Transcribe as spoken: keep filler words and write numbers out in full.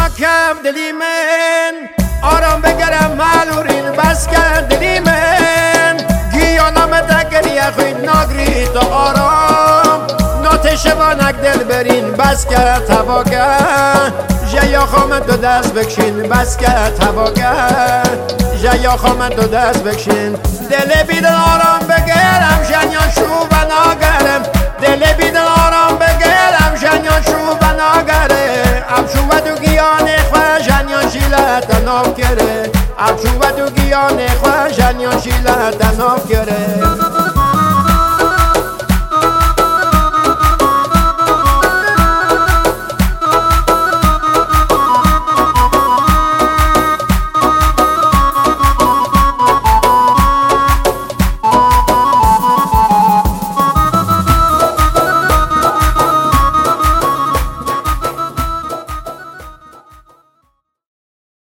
ناکم دلی من آرام بگرم معلورین بس کرد دلی من گیانم دگریه خوید ناگری تو آرام ناتش وانک دل برین بس کرد هوا کرد جیا خامن تو دست بکشین بس کرد هوا کرد جیا خامن تو دست بکشین دل بیدن آرام بگرم جنیان شو و ناگرم دل بیدن آرام بگرم جنیان شو و ناگره اب شو و دو گیان خواه جنیان شیلت ناف کره اب شو و دو گیان خواه جنیان شیلت ناف کره